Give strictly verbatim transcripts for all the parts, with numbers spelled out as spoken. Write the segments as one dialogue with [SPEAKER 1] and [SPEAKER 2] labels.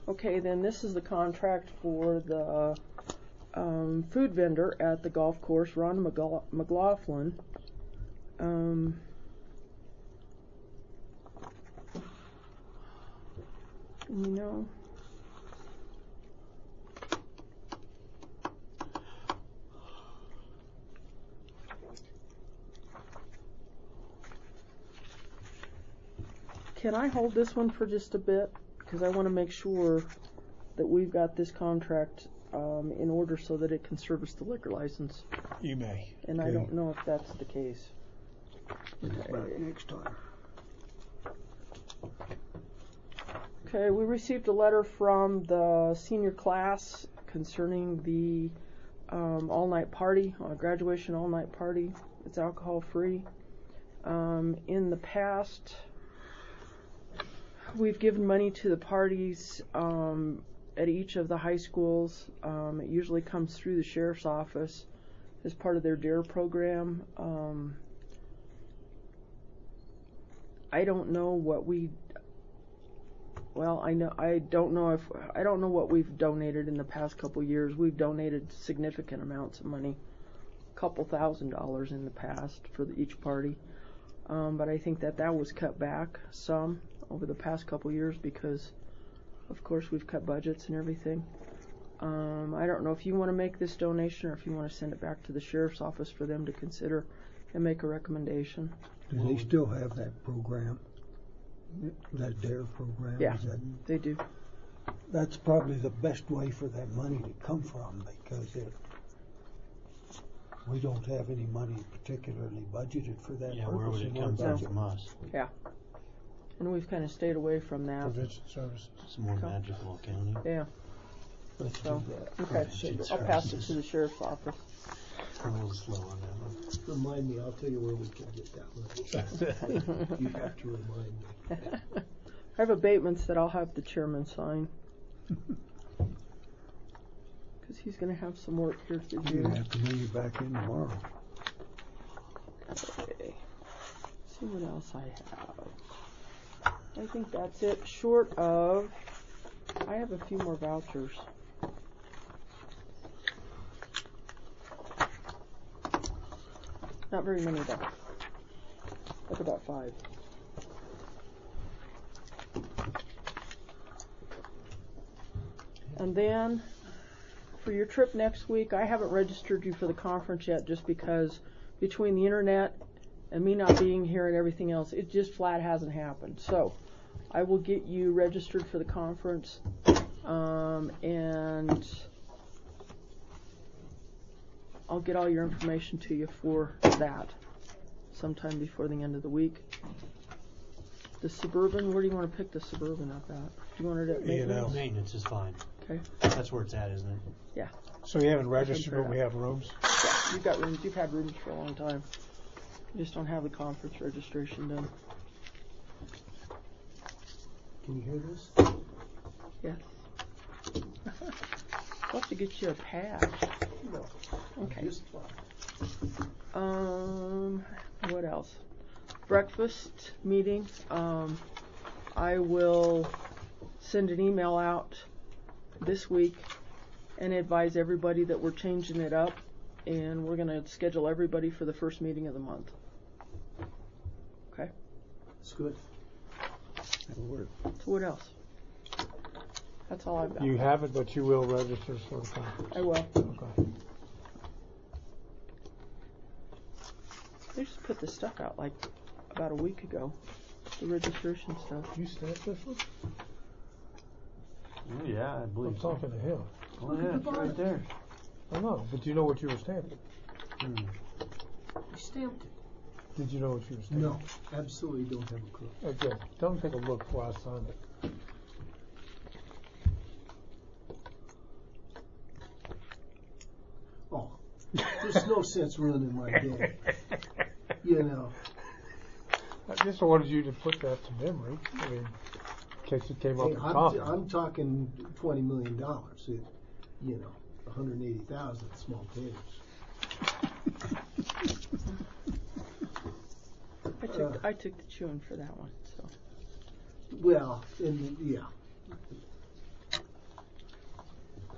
[SPEAKER 1] Okay, then this is the contract for the um, food vendor at the golf course, Ron McGla- McLaughlin. Um, you know, can I hold this one for just a bit? Because I want to make sure that we've got this contract um, in order so that it can service the liquor license.
[SPEAKER 2] You may.
[SPEAKER 1] And
[SPEAKER 2] okay.
[SPEAKER 1] I don't know if that's the case.
[SPEAKER 3] Okay. Next time.
[SPEAKER 1] Okay, we received a letter from the senior class concerning the um, all-night party, uh, graduation all-night party. It's alcohol-free. Um, in the past, we've given money to the parties um, at each of the high schools. Um, it usually comes through the sheriff's office as part of their DARE program. Um, I don't know what we. Well, I know I don't know if I don't know what we've donated in the past couple years. We've donated significant amounts of money, a couple thousand dollars in the past for the, each party. Um, but I think that that was cut back some over the past couple years because, of course, we've cut budgets and everything. Um, I don't know if you want to make this donation or if you want to send it back to the sheriff's office for them to consider and make a recommendation.
[SPEAKER 3] Do they still have that program? That DARE program?
[SPEAKER 1] Yeah,
[SPEAKER 3] Is that,
[SPEAKER 1] they do.
[SPEAKER 3] that's probably the best way for that money to come from because it, we don't have any money particularly budgeted for that
[SPEAKER 4] Yeah,
[SPEAKER 3] purpose.
[SPEAKER 4] where would it
[SPEAKER 3] in our
[SPEAKER 4] come from
[SPEAKER 3] budget.
[SPEAKER 4] from us?
[SPEAKER 1] Yeah. And we've kind of stayed away from that.
[SPEAKER 2] Prevention services.
[SPEAKER 4] It's more
[SPEAKER 1] Okay.
[SPEAKER 4] magical accounting.
[SPEAKER 1] Yeah.
[SPEAKER 3] Let's
[SPEAKER 1] So,
[SPEAKER 3] do that.
[SPEAKER 1] okay.
[SPEAKER 4] Prevention
[SPEAKER 1] I'll pass it
[SPEAKER 4] services.
[SPEAKER 1] to the sheriff's office.
[SPEAKER 4] I'm a little slow on that one.
[SPEAKER 5] Remind me, I'll tell you where we can get that money. You have to remind me.
[SPEAKER 1] I have abatements that I'll have the chairman sign. Because he's going to have some work here to
[SPEAKER 3] You're
[SPEAKER 1] do.
[SPEAKER 3] going to have to move you back in tomorrow.
[SPEAKER 1] Okay. See what else I have. I think that's it. Short of, I have a few more vouchers. Not very many though. Like about five. And then, for your trip next week, I haven't registered you for the conference yet just because between the internet and me not being here and everything else, it just flat hasn't happened. So, I will get you registered for the conference, um, and I'll get all your information to you for that sometime before the end of the week. The Suburban, where do you want to pick the Suburban up at? Do you want it at
[SPEAKER 2] You know.
[SPEAKER 1] maintenance?
[SPEAKER 4] Maintenance is fine.
[SPEAKER 1] Okay.
[SPEAKER 4] That's where it's at, isn't it?
[SPEAKER 1] Yeah.
[SPEAKER 2] So you haven't registered, but we have rooms?
[SPEAKER 1] Yeah. You've got rooms. You've had rooms for a long time. You just don't have the conference registration done.
[SPEAKER 5] Can you hear this?
[SPEAKER 1] Yes. I'll have to get you a pad.
[SPEAKER 5] No.
[SPEAKER 1] Okay.
[SPEAKER 5] Just fine.
[SPEAKER 1] Um, what else? Breakfast meeting. Um, I will send an email out this week and advise everybody that we're changing it up, and we're going to schedule everybody for the first meeting of the month. Okay?
[SPEAKER 5] It's good.
[SPEAKER 3] That'll work.
[SPEAKER 1] So what else? That's all I've got.
[SPEAKER 2] You have it, but you will register for the conference.
[SPEAKER 1] I will.
[SPEAKER 2] Okay.
[SPEAKER 1] They just put this stuff out like about a week ago. The registration stuff.
[SPEAKER 2] You stamped this one?
[SPEAKER 4] Oh, yeah, I
[SPEAKER 2] I'm
[SPEAKER 4] believe
[SPEAKER 2] talking to him.
[SPEAKER 4] Oh, yeah, it's right there.
[SPEAKER 2] I know, but you know what you were stamping.
[SPEAKER 4] Hmm.
[SPEAKER 5] You stamped it.
[SPEAKER 2] Did you know what you were stamping?
[SPEAKER 5] No, absolutely don't have a clue.
[SPEAKER 2] Okay, tell him to take a look before I sign it.
[SPEAKER 5] Oh, there's no sense ruining my day. You know.
[SPEAKER 2] I just wanted you to put that to memory. I mean, in case it came up
[SPEAKER 5] Hey,
[SPEAKER 2] in
[SPEAKER 5] I'm,
[SPEAKER 2] conference.
[SPEAKER 5] I'm talking twenty million dollars. It, you know, one hundred eighty thousand small potatoes.
[SPEAKER 1] I took I took the chewing for that one. So
[SPEAKER 5] Well, and yeah.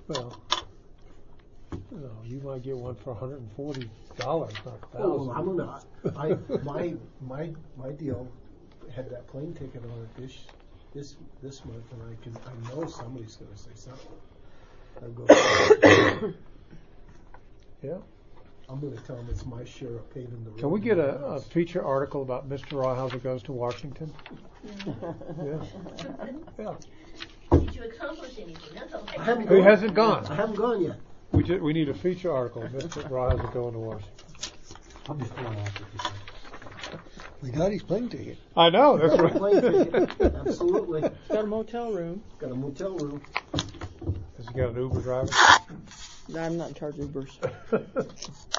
[SPEAKER 2] Well, no, you might get one for one hundred and forty dollars, not a
[SPEAKER 5] Oh, well, I'm
[SPEAKER 2] thousand.
[SPEAKER 5] gonna, I, my, my, my deal had that plane ticket on it this, this, this month, and I can, I know somebody's gonna say something. I'll go,
[SPEAKER 2] Yeah.
[SPEAKER 5] I'm gonna tell them it's my share of paving the road.
[SPEAKER 2] Can we get a, a feature article about Mister Rawhauser goes to Washington? Yeah. Yeah.
[SPEAKER 6] Did you accomplish anything? That's okay.
[SPEAKER 5] I haven't
[SPEAKER 2] He
[SPEAKER 5] gone-
[SPEAKER 2] hasn't gone.
[SPEAKER 5] I haven't gone yet.
[SPEAKER 2] We just, we need a feature article. Mister Rawhauser going to Washington.
[SPEAKER 4] I'll be filling out the picture.
[SPEAKER 3] We got his plane ticket.
[SPEAKER 2] I know. That's right.
[SPEAKER 5] Plane ticket, absolutely.
[SPEAKER 1] Got a motel room.
[SPEAKER 5] Got a motel room.
[SPEAKER 2] Has he got an Uber driver?
[SPEAKER 1] I'm not in charge of Ubers.